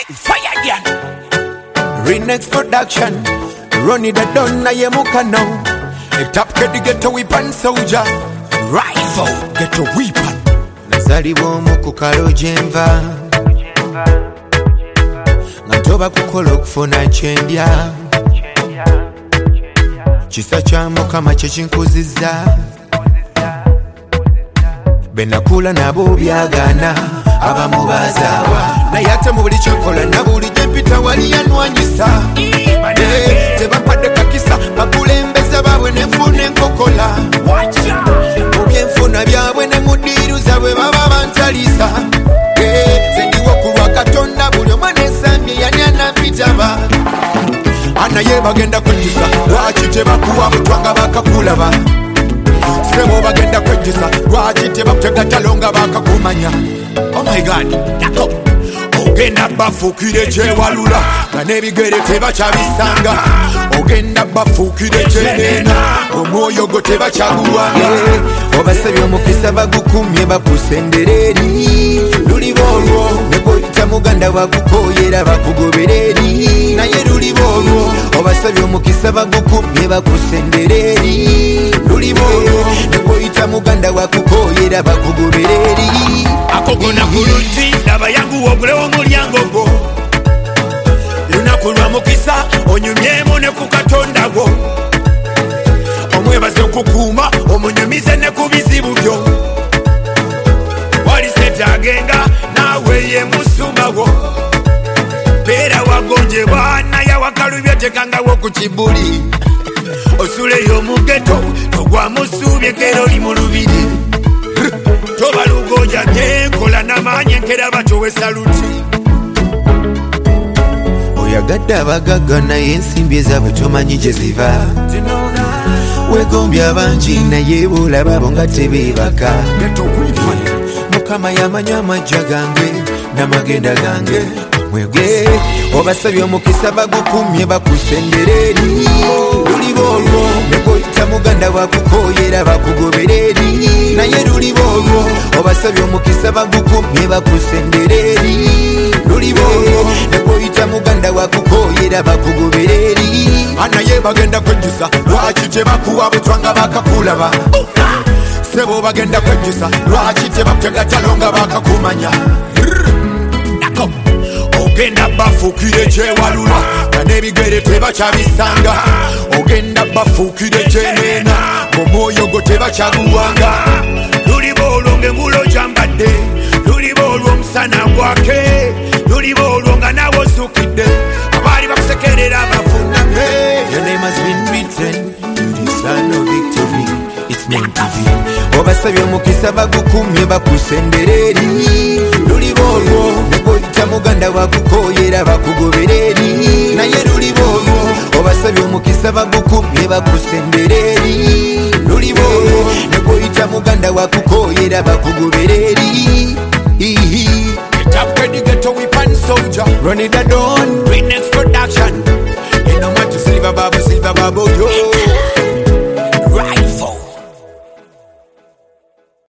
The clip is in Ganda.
fire again. Renex production. Ronnie the Don na ye muka now. A top kedi get a weapon soldier. Rifle get a weapon. Nazaliwo muku kalo jenva. Ngantoba kukola okufuna chendya. Kisa kya Mukama kye kinkuziza. Benakula nabo byagana abamu bazaawa naye ate mu buli kyokola na buli gyempita wali yanwanyisa tebampadde kakisa bakulembeza baabwe nenfuna enkokola mu byenfuna byabwe ne mu ddiiru zaabwe baba bantalisa zendiwo ku lwa Katonda buli omwana esambye yani anampitaba anaye bagenda kwejjusa lwaki tebakuwa butwanga bakakulaba sebo bagenda kwejjusa lwaki tebakutegatalo nga bakakumanya. Oh my God, nako ogenda bafuukire kyewalula nga n'ebigere tebakyabisanga ogenda bafuukire kyenena omwoyo go tebakyaguwanga obasabye omukisa bagukumye bakusendereri luliba olwo ne bw'oyita muganda bakukoyera bakugobereri naye luliba olwo obasabye omukisa bagukumye bakusendereri luliba olwo ne bw'oyita muganda bakukoyera bakugobereri akogona kuluti nabayangu ogulewo omulyango gwo lunaku lwa mukisa onyumyemu ne ku Katonda gwo omwebaze okukuuma omunyumize ne ku bizibu byo wali setagenga naawe ye musumba gwo beera wagonjebwa naye awakalubya tekangawo ku kibuli osuleyo omugeto togwa musuubye kera oli mu lubiri toba lugoja nyenkola n'amaanyi enkera batowe saluti oyagadde abagagga naye ensimbi ezaabwe tomanyi gye ziva wegombye abangi naye boolaba abo nga tebeebaka Mukama yamanya amajja gange n'amagenda gange mwege obasabye omukisa bagukumye bakusendereri luliba olwo ne bw'oyita muganda bakukoyera bakugobereri naye luliba olwo obasabye omukisa bagukumye bakusendereri luliba olwo ne bw'oyita muganda bakukoyera bakugobereri anaye bagenda kwejjusa lwaki tebakuwa butwanga bakakulaba sebo bagenda kwejjusa lwaki tebakutegatalo nga bakakumanya ogenda bafuukire kyewalula nga n'ebigere tebakyabisanga ogenda bafuukire kyenena omwoyo go tebakyaguwanga luliba olwo ng'engulo gyambadde luliba olwo omusana gwake luliba olwo nga naawe osukidde abaali bakusekerera bafuname. Your name has been written in the Son of Victory. It's meant to be. obasabye omukisa bagukumye bakusendereri luliba olwo ne bw'oyita muganda bakukoyera bakugobereri naye luliba olwo obasabye omukisa bagukumye bakusendereri luliba olwo ne bw'oyita muganda bakukoyera bakugobereri. Top ready get a weapon soldier. Ronnie the Don, Renex production. you know what to Silver Babu, yo.